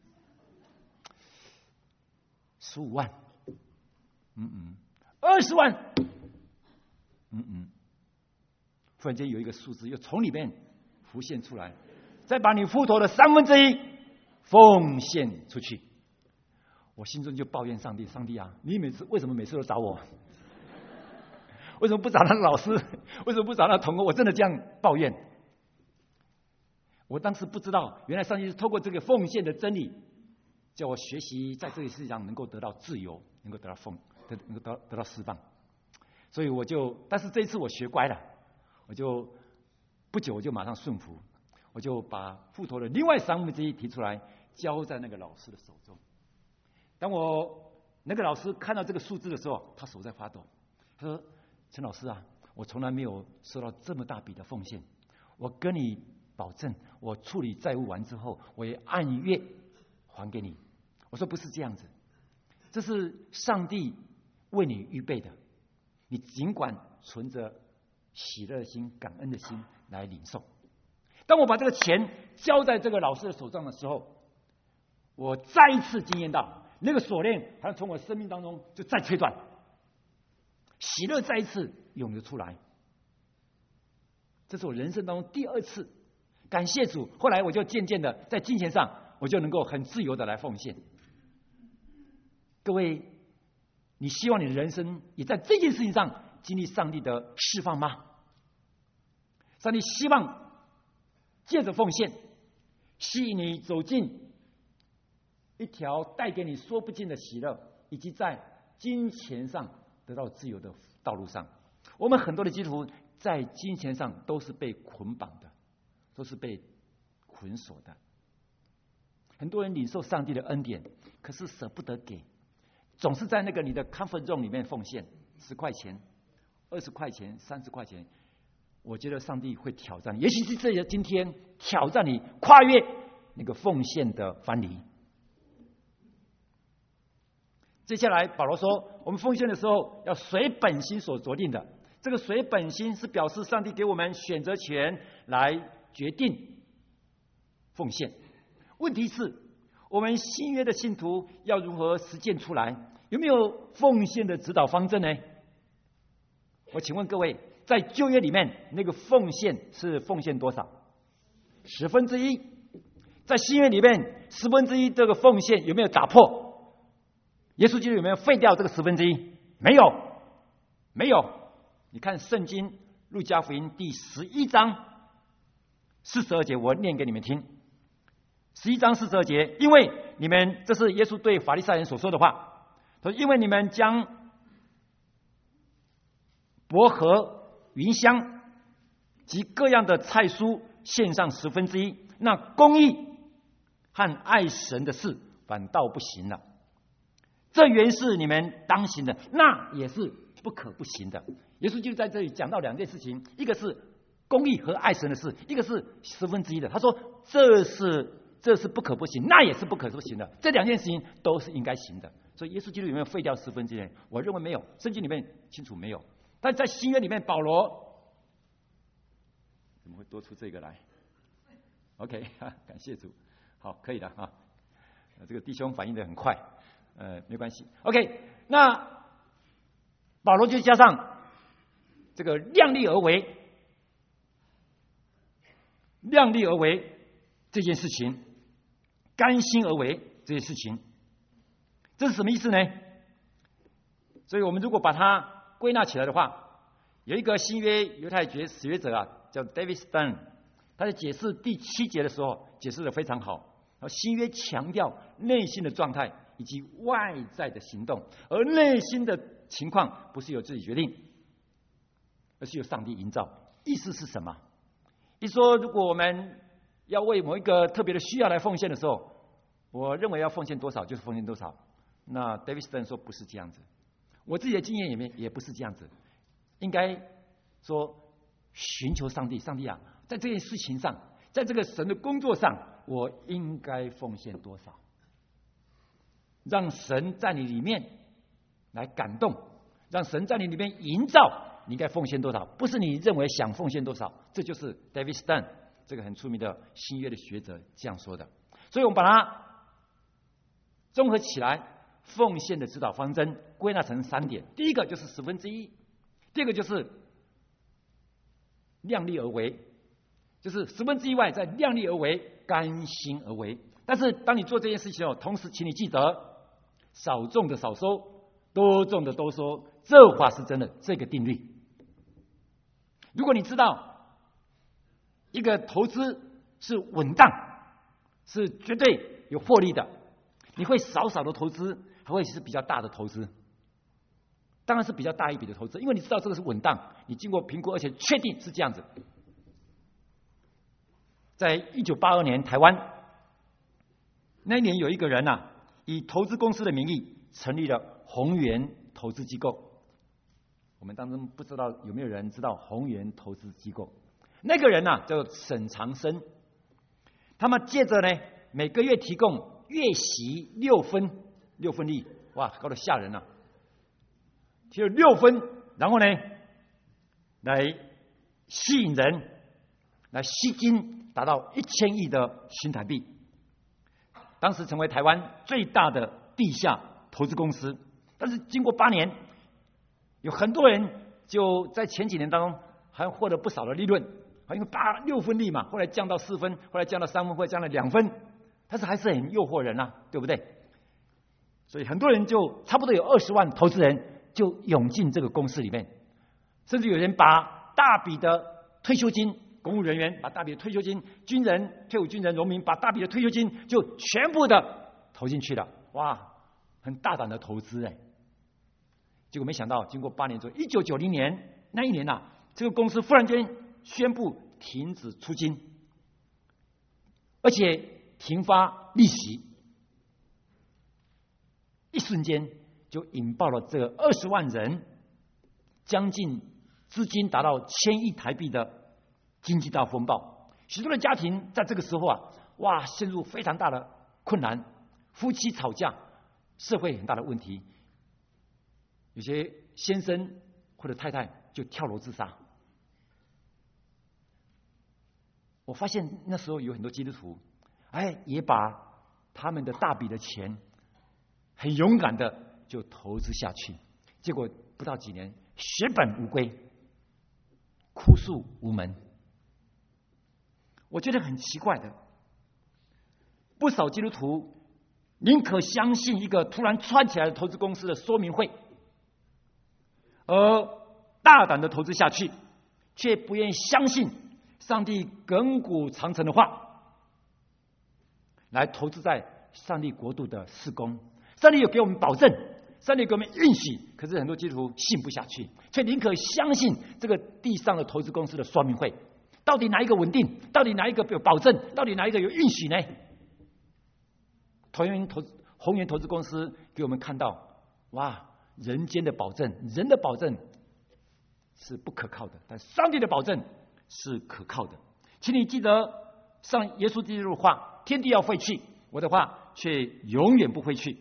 十五万，嗯嗯，二十万，嗯嗯，忽然间有一个数字又从里面浮现出来，再把你户头的三分之一奉献出去。我心中就抱怨上帝：上帝啊，你每次为什么每次都找我？为什么不找那个老师？为什么不找那同工？我真的这样抱怨。我当时不知道，原来上帝是透过这个奉献的真理，叫我学习在这个世界上能够得到自由，能够得到奉，能够得得到释放。所以我就，但是这一次我学乖了，我就不久我就马上顺服，我就把户头的另外三分之一提出来，交在那个老师的手中。当我那个老师看到这个数字的时候，他手在发抖。他说：“陈老师啊，我从来没有收到这么大笔的奉献，我跟你保证，我处理债务完之后，我也按月还给你。”我说：“不是这样子，这是上帝为你预备的，你尽管存着喜乐的心、感恩的心来领受。”当我把这个钱交在这个老师的手上的时候，我再一次经验到那个锁链好像从我生命当中就再切断，喜乐再一次涌流出来。这是我人生当中第二次，感谢主。后来我就渐渐的在金钱上，我就能够很自由的来奉献。各位，你希望你的人生也在这件事情上经历上帝的释放吗？上帝希望借着奉献吸引你走进一条带给你说不尽的喜乐，以及在金钱上得到自由的道路上。我们很多的基督徒在金钱上都是被捆绑的，都是被捆锁的。 很多人领受上帝的恩典，可是舍不得给，总是在那个你的 comfort zone 里面奉献十块钱、二十块钱、三十块钱。我觉得上帝会挑战你，也许是这今天挑战你跨越那个奉献的藩篱。接下来保罗说，我们奉献的时候要随本心所酌定的。这个随本心是表示上帝给我们选择权来决定奉献。问题是，我们新约的信徒要如何实践出来？有没有奉献的指导方针呢？我请问各位，在旧约里面，那个奉献是奉献多少？十分之一。在新约里面，十分之一这个奉献有没有打破？耶稣基督有没有废掉这个十分之一？没有，没有。你看圣经路加福音第十一章四十二节，我念给你们听。十一章四十二节，因为你们，这是耶稣对法利赛人所说的话，他说：因为你们将薄荷、芸香及各样的菜蔬献上十分之一，那公义和爱神的事反倒不行了。这原是你们当行的，那也是不可不行的。耶稣就在这里讲到两件事情，一个是公义和爱神的事，一个是十分之一的。他说这是这是不可不行，那也是不可不行的，这两件事情都是应该行的。所以耶稣基督有没有废掉十分之一？我认为没有，圣经里面清楚没有。但在新约里面，保罗怎么会多出这个来 ？OK， 感谢主，好，可以的啊。这个弟兄反应得很快，呃，没关系。OK， 那保罗就加上这个量力而为，量力而为这件事情，甘心而为这件事情，这是什么意思呢？所以我们如果把它归纳起来的话，有一个新约犹太学史学者啊，叫 David Stern， 他在解释第七节的时候解释得非常好。新约强调内心的状态以及外在的行动，而内心的情况不是由自己决定，而是由上帝营造。意思是什么？一说如果我们要为某一个特别的需要来奉献的时候，我认为要奉献多少就是奉献多少。那 David Stern 说不是这样子，我自己的经验里面也不是这样子，应该说寻求上帝，上帝啊，在这件事情上，在这个神的工作上，我应该奉献多少？让神在你里面来感动，让神在你里面营造，你应该奉献多少？不是你认为想奉献多少，这就是 David Stern 这个很出名的新约的学者这样说的。所以我们把它综合起来，奉献的指导方针归纳成三点：第一个就是十分之一，第二个就是量力而为，就是十分之一外，在量力而为，甘心而为。但是当你做这件事情后，同时请你记得，少种的少收，多种的多收，这话是真的，这个定律。如果你知道一个投资是稳当，是绝对有获利的，你会少少的投资，还会是比较大的投资，当然是比较大一笔的投资，因为你知道这个是稳当，你经过评估，而且确定是这样子。在一九八二年台湾，那一年有一个人啊，以投资公司的名义成立了宏源投资机构。我们当中不知道有没有人知道宏源投资机构？那个人啊叫沈长生，他们借着呢每个月提供月息六分，六分利，哇，高得吓人啊！提了六分，然后呢来吸引人，来吸金，达到一千亿的新台币。当时成为台湾最大的地下投资公司。但是经过八年，有很多人就在前几年当中还获得不少的利润，因为八六分利嘛，后来降到四分，后来降到三分，后来降到两分，但是还是很诱惑人啊，对不对？所以很多人就差不多有二十万投资人就涌进这个公司里面，甚至有人把大笔的退休金，公务人员把大笔的退休金，军人、退伍军人、农民把大笔的退休金就全部的投进去了，哇，很大胆的投资哎！结果没想到，经过八年之后，一九九零年那一年呐、啊，这个公司忽然间宣布停止出金，而且停发利息，一瞬间就引爆了这二十万人将近资金达到千亿台币的经济大风暴。许多的家庭在这个时候啊，哇，陷入非常大的困难，夫妻吵架，社会很大的问题，有些先生或者太太就跳楼自杀。我发现那时候有很多基督徒，哎，也把他们的大笔的钱很勇敢的就投资下去，结果不到几年血本无归，哭诉无门。我觉得很奇怪的，不少基督徒宁可相信一个突然窜起来的投资公司的说明会，而大胆的投资下去，却不愿意相信上帝亘古长存的话，来投资在上帝国度的事工。上帝有给我们保证，上帝给我们允许，可是很多基督徒信不下去，却宁可相信这个地上的投资公司的说明会。到底哪一个稳定？到底哪一个有保证？到底哪一个有允许呢？同源投宏源投资公司给我们看到，哇，人间的保证，人的保证是不可靠的，但上帝的保证是可靠的。请你记得上耶稣基督的话：天地要废去，我的话却永远不会去。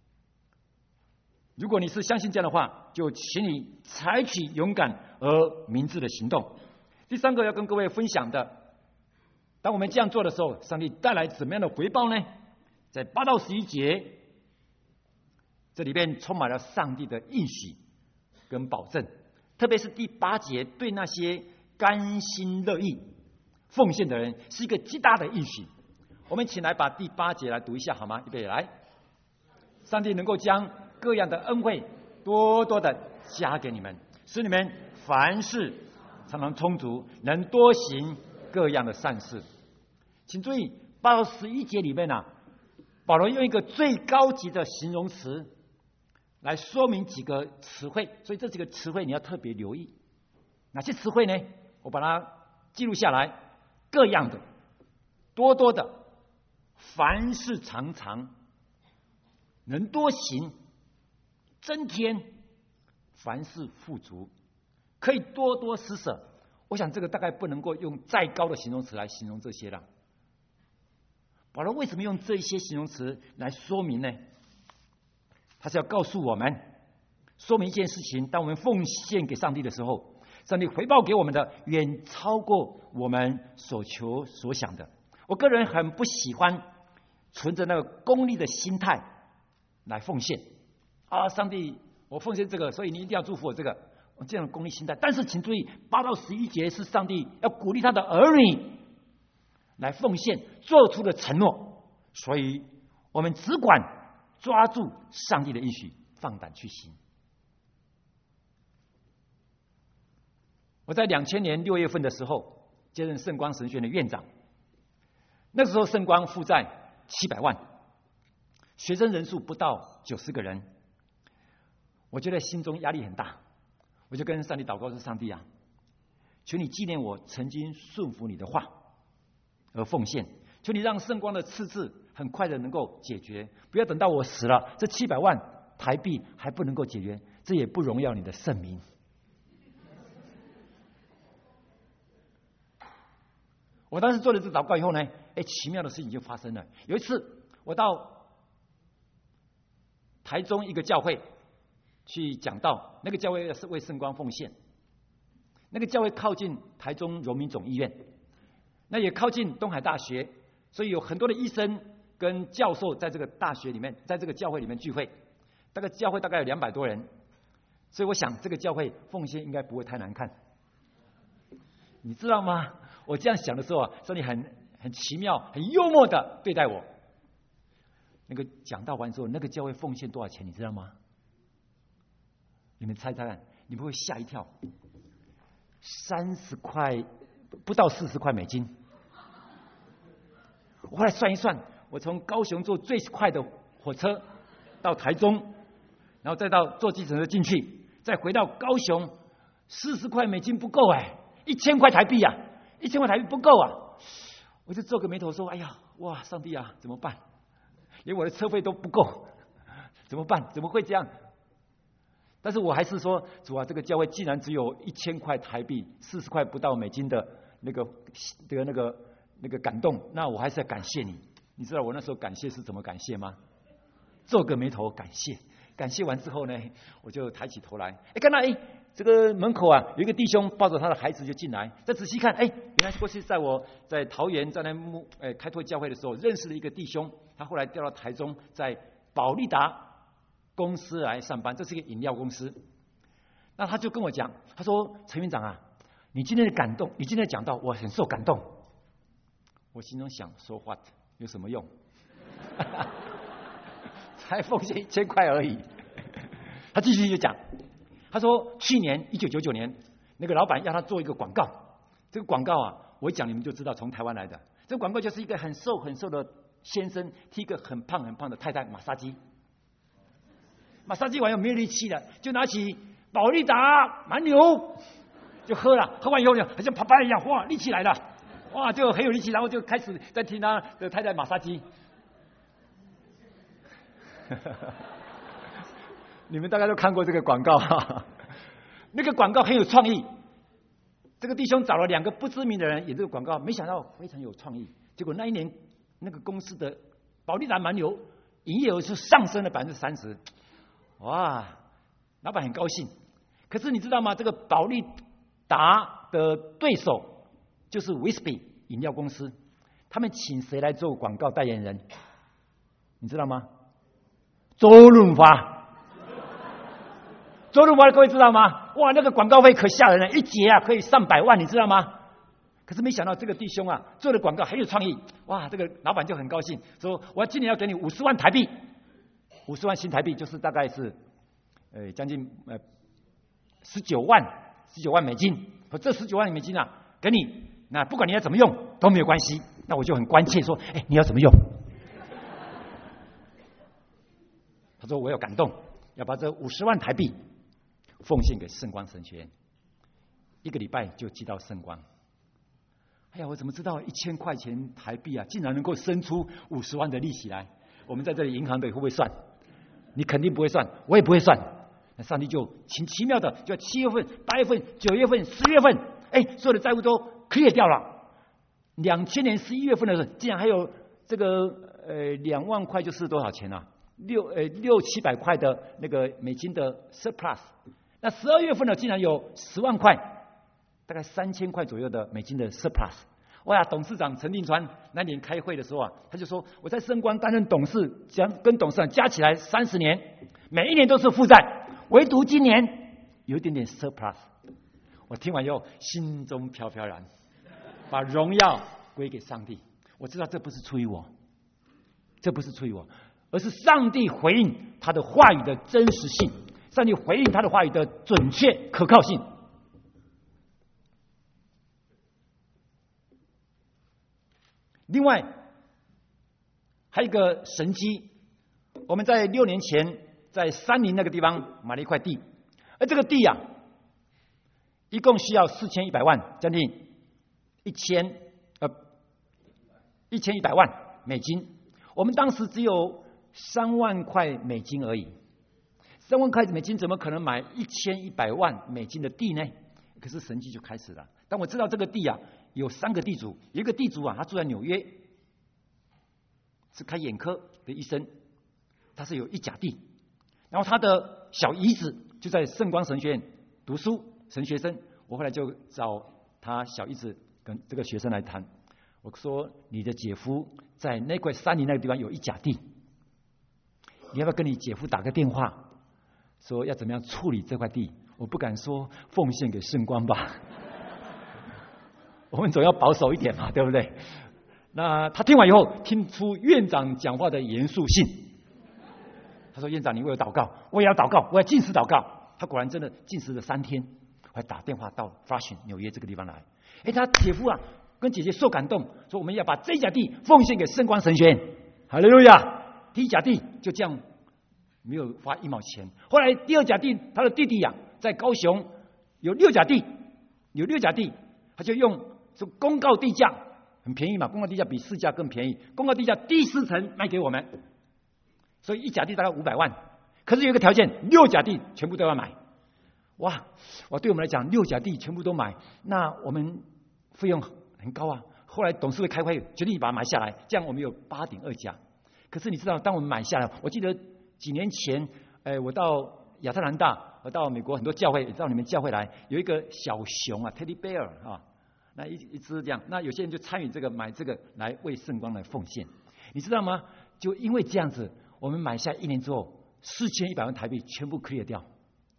如果你是相信这样的话，就请你采取勇敢而明智的行动。第三个要跟各位分享的，当我们这样做的时候，上帝带来怎么样的回报呢？在八到十一节，这里边充满了上帝的应许跟保证，特别是第八节，对那些甘心乐意奉献的人是一个极大的应许。我们请来把第八节来读一下好吗？预备来，上帝能够将各样的恩惠多多的加给你们，使你们凡事常常充足，能多行各样的善事。请注意，八到十一节里面啊，保罗用一个最高级的形容词来说明几个词汇，所以这几个词汇你要特别留意。哪些词汇呢？我把它记录下来：各样的、多多的、凡事常常、能多行、增添、凡事富足，可以多多施舍。我想这个大概不能够用再高的形容词来形容这些了。保罗为什么用这些形容词来说明呢？他是要告诉我们，说明一件事情：当我们奉献给上帝的时候，上帝回报给我们的远超过我们所求所想的。我个人很不喜欢存着那个功利的心态来奉献啊！上帝，我奉献这个，所以你一定要祝福我这个，这样的功利心态。但是请注意，八到十一节是上帝要鼓励他的儿女来奉献，做出的承诺，所以我们只管抓住上帝的应许，放胆去行。我在两千年六月份的时候接任圣光神学院的院长，那时候圣光负债七百万，学生人数不到九十个人，我觉得心中压力很大，我就跟上帝祷告说：上帝啊，求你纪念我曾经顺服你的话而奉献，求你让圣光的赤字很快的能够解决，不要等到我死了，这七百万台币还不能够解决，这也不荣耀你的圣名。我当时做了这祷告以后呢，哎，奇妙的事情就发生了。有一次，我到台中一个教会去讲道，那个教会是为圣光奉献，那个教会靠近台中荣民总医院，那也靠近东海大学，所以有很多的医生跟教授在这个大学里面，在这个教会里面聚会。大概教会大概有两百多人，所以我想这个教会奉献应该不会太难看。你知道吗？我这样想的时候啊，上帝很很奇妙、很幽默的对待我。那个讲道完之后，那个教会奉献多少钱，你知道吗？你们猜猜看，你们会吓一跳。三十块，不到四十块美金。我后来算一算，我从高雄坐最快的火车到台中，然后再到坐计程车进去，再回到高雄，四十块美金不够哎，一千块台币啊，一千块台币不够啊！我就皱个眉头说：“哎呀，哇，上帝啊，怎么办？” 连我的车费都不够，怎么办？怎么会这样？但是我还是说，主啊，这个教会既然只有一千块台币，四十块不到美金的那个这个那个那个感动，那我还是要感谢你。你知道我那时候感谢是怎么感谢吗？皱个眉头感谢，感谢完之后呢，我就抬起头来，哎，看到哎，这个门口啊有一个弟兄抱着他的孩子就进来，再仔细看，哎，原来过去在我在桃园在那牧哎开拓教会的时候认识了一个弟兄，他后来调到台中，在保利达公司来上班，这是一个饮料公司。那他就跟我讲，他说陈院长啊，你今天的感动，你今天讲到我很受感动。我心中想说 what 有什么用？才奉献一千块而已。他继续就讲，他说去年一九九九年，那个老板要他做一个广告，这个广告啊，我一讲你们就知道从台湾来的。这个广告就是一个很瘦很瘦的先生替一个很胖很胖的太太马杀鸡，马杀鸡完又没有力气了，就拿起保利达蛮牛就喝了，喝完以后呢，好像爬爬一样，哇，力气来了，哇，就很有力气，然后就开始在听他的太太马杀鸡。你们大概都看过这个广告哈，那个广告很有创意。这个弟兄找了两个不知名的人演这个广告，没想到非常有创意。结果那一年，那个公司的保利达蛮牛营业额是上升了百分之三十，哇，老板很高兴。可是你知道吗？这个保利达的对手就是威士忌饮料公司，他们请谁来做广告代言人？你知道吗？周润发。周润发各位知道吗？哇，那个广告费可吓人了，一节啊可以上百万，你知道吗？可是没想到这个弟兄啊做的广告很有创意，哇，这个老板就很高兴，说我今年要给你五十万台币，五十万新台币就是大概是呃将近呃十九万十九万美金，说这十九万美金啊给你，那不管你要怎么用都没有关系。那我就很关切说，哎，你要怎么用？他说我有感动，要把这五十万台币奉献给圣光神学院，一个礼拜就寄到圣光。哎呀，我怎么知道一千块钱台币啊，竟然能够生出五十万的利息来？我们在这里银行的会不会算？你肯定不会算，我也不会算。那上帝就奇奇妙的，就七月份、八月份、九月份、十月份，哎，所有的债务都 clear 掉了。两千年十一月份的时候，竟然还有这个呃两万块，就是多少钱啊？六呃六七百块的那个美金的 surplus， 那十二月份呢，竟然有十万块，大概三千块左右的美金的 surplus。哇，董事长陈定川那年开会的时候啊，他就说我在圣光担任董事，将跟董事长加起来三十年，每一年都是负债，唯独今年有一点点 surplus。我听完以后心中飘飘然，把荣耀归给上帝。我知道这不是出于我，这不是出于我。而是上帝回应他的话语的真实性，上帝回应他的话语的准确可靠性。另外还有一个神机，我们在六年前在山林那个地方买了一块地，而这个地啊一共需要四千一百万，将近一千呃一千一百万美金。我们当时只有三万块美金而已，三万块美金怎么可能买一千一百万美金的地呢？可是神迹就开始了。当我知道这个地啊有三个地主，有一个地主啊他住在纽约，是开眼科的医生，他是有一甲地，然后他的小姨子就在圣光神学院读书，神学生。我后来就找他小姨子跟这个学生来谈，我说你的姐夫在那块山林那个地方有一甲地，你要不要跟你姐夫打个电话，说要怎么样处理这块地？我不敢说奉献给圣光吧，我们总要保守一点嘛，对不对？那他听完以后，听出院长讲话的严肃性。他说：“院长，你为我祷告，我也要祷告，我要禁食祷告。”他果然真的禁食了三天，我还打电话到 Flushing 纽约这个地方来。哎，他姐夫啊，跟姐姐受感动，说我们要把这一甲地奉献给圣光神学院。哈利路亚！第一甲地就这样没有花一毛钱。后来第二甲地，他的弟弟呀、啊，在高雄有六甲地，有六甲地，他就用说公告地价很便宜嘛，公告地价比市价更便宜，公告地价第四层卖给我们， 所以一甲地大概五百万。可是有一个条件，六甲地全部都要买。哇，哇，对我们来讲，六甲地全部都买，那我们费用很高啊。后来董事会开会，决定把它买下来，这样我们有八点二甲。可是你知道，当我们买下来，我记得几年前，哎，我到亚特兰大，我到美国很多教会，也到你们教会来，有一个小熊啊 ，Teddy Bear 啊，那一一只这样，那有些人就参与这个买这个来为圣光来奉献，你知道吗？就因为这样子，我们买下一年之后，四千一百万台币全部 clear 掉。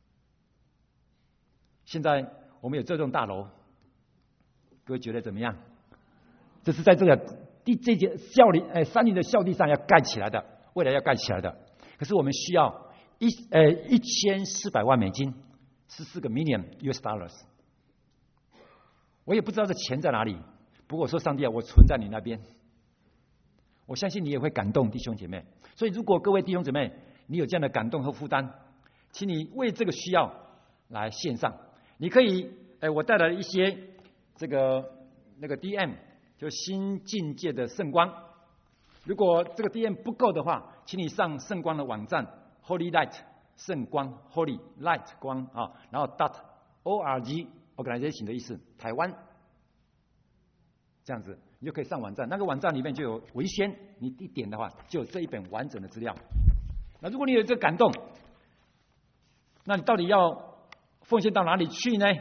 现在我们有这栋大楼，各位觉得怎么样？这是在这个地这些校林呃山林的校地上要盖起来的，未来要盖起来的。可是我们需要一呃一千四百万美金，十四个 million U S dollars。我也不知道这钱在哪里，不过我说上帝啊，我存在你那边，我相信你也会感动弟兄姐妹。所以如果各位弟兄姐妹你有这样的感动和负担，请你为这个需要来献上。你可以，哎，我带来一些这个那个 D M， 就新境界的圣光。如果这个 D M 不够的话，请你上圣光的网站 Holy Light 圣光 Holy Light 光啊，然后 dot org organization 的意思，台湾这样子，你就可以上网站。那个网站里面就有维宣，你一点的话就有这一本完整的资料。那如果你有这个感动，那你到底要奉献到哪里去呢？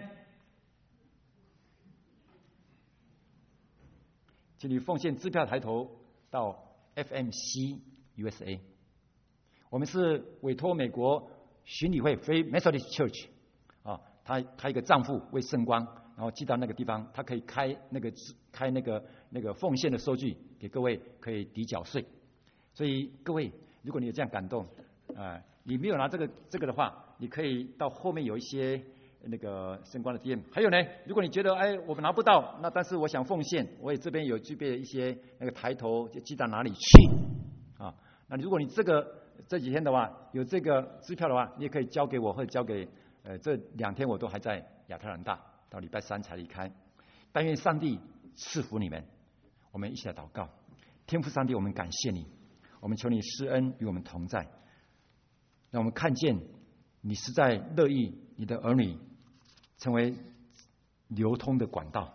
请你奉献支票抬头到 F M C U S A。我们是委托美国巡礼会 Free Methodist Church 啊，他开一个账户为圣光，然后寄到那个地方，他可以开那个开那个那个奉献的收据给各位，可以抵缴税。所以各位，如果你有这样感动，啊、呃，你没有拿这个这个的话，你可以到后面有一些那个圣光的 D M。还有呢，如果你觉得哎我们拿不到，那但是我想奉献，我也这边有具备一些那个抬头就寄到哪里去啊？那如果你这个这几天的话有这个支票的话，你也可以交给我，或者交给呃这两天我都还在亚特兰大，到礼拜三才离开。但愿上帝赐福你们。我们一起来祷告。天父上帝，我们感谢你，我们求你施恩与我们同在，让我们看见你实在乐意你的儿女成为流通的管道。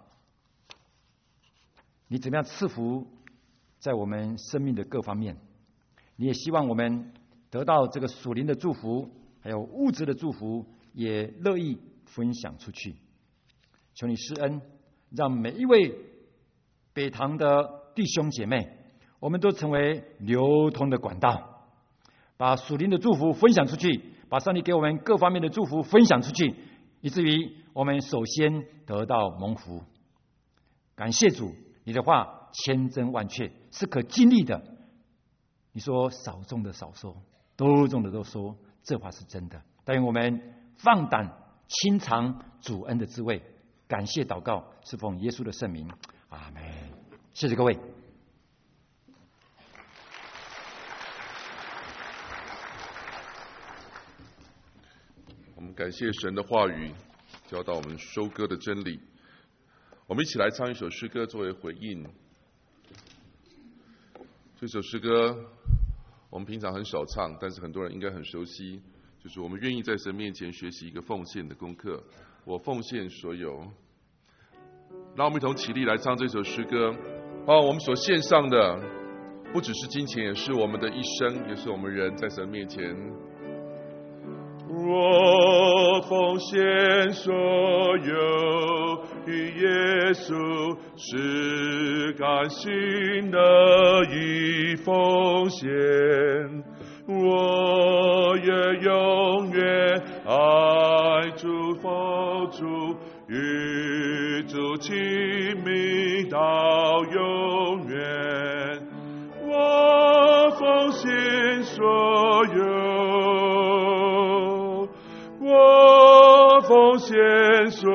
你怎么样赐福在我们生命的各方面，你也希望我们得到这个属灵的祝福，还有物质的祝福，也乐意分享出去。求你施恩，让每一位北堂的弟兄姐妹，我们都成为流通的管道，把属灵的祝福分享出去，把上帝给我们各方面的祝福分享出去，以至于我们首先得到蒙福。感谢主，你的话千真万确，是可经历的。你说少种的少收，多种的多收，这话是真的。但愿我们放胆亲尝主恩的滋味。感谢祷告，是奉耶稣的圣名，阿们。谢谢各位。 我们感谢神的话语教导我们收割的真理。我们一起来唱一首诗歌作为回应。这首诗歌我们平常很少唱，但是很多人应该很熟悉，就是我们愿意在神面前学习一个奉献的功课。我奉献所有。让我们一同起立来唱这首诗歌。啊，我们所献上的不只是金钱，也是我们的一生，也是我们人在神面前。我奉献所有与耶稣，是甘心的一奉献。我也永远爱主奉主，与主亲密到永远。我奉献所有，我奉献所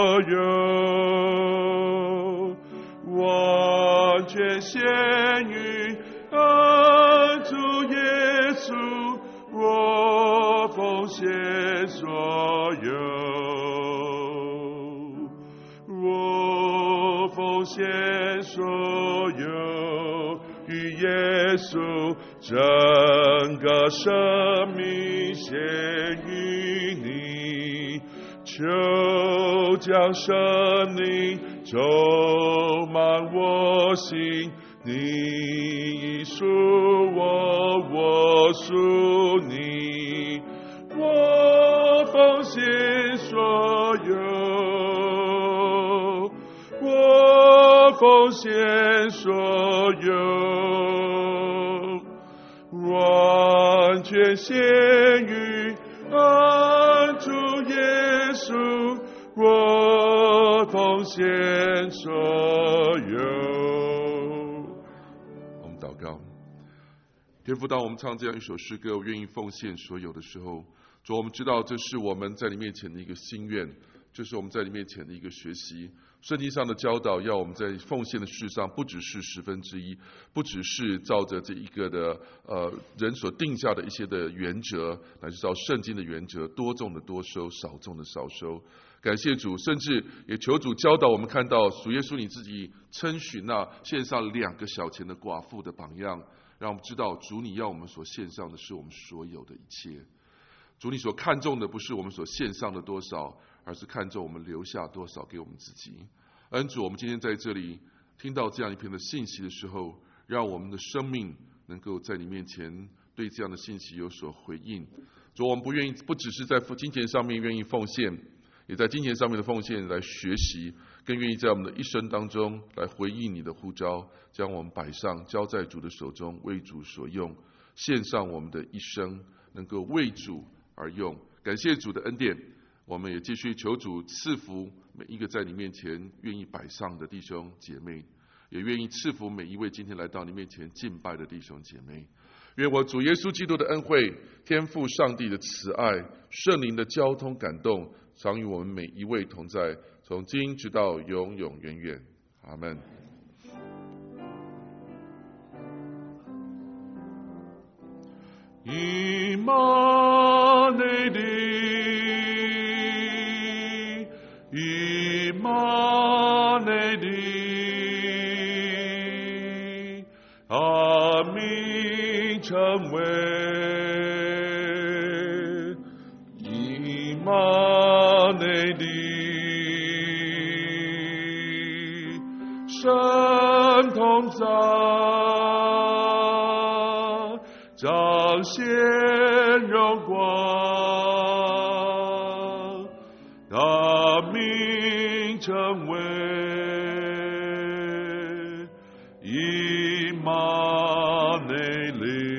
有，完全献于爱主耶稣。我奉献所有，我奉献所有与耶稣，整个生命献于你，求将圣灵充满我心，你已属我，我属你，我奉献所有，我奉献所有，完全献于爱主耶稣，我奉献所有。我们祷告，天父，当我们唱这样一首诗歌，我愿意奉献所有的时候，主，我们知道这是我们在你面前的一个心愿，这是我们在你面前的一个学习。圣经上的教导要我们在奉献的事上，不只是十分之一，不只是照着这一个的呃人所定下的一些的原则，乃是照圣经的原则，多种的多收，少种的少收。感谢主，甚至也求主教导我们看到主耶稣你自己称许那献上两个小钱的寡妇的榜样，让我们知道主你要我们所献上的是我们所有的一切。主你所看重的不是我们所献上的多少，而是看重我们留下多少给我们自己。恩主，我们今天在这里听到这样一篇的信息的时候，让我们的生命能够在你面前对这样的信息有所回应。主，我们不愿意不只是在金钱上面愿意奉献，也在金钱上面的奉献来学习，更愿意在我们的一生当中来回应你的呼召，将我们摆上交在主的手中，为主所用，献上我们的一生，能够为主而用。感谢主的恩典，我们也继续求主赐福每一个在你面前愿意摆上的弟兄姐妹，也愿意赐福每一位今天来到你面前敬拜的弟兄姐妹。愿我主耶稣基督的恩惠、天父上帝的慈爱、圣灵的交通感动，常与我们每一位同在，从今直到永永远远。阿们。以马内利，以马内利，阿名成为以马内利，神同在，彰显荣光，大名成为以马内利。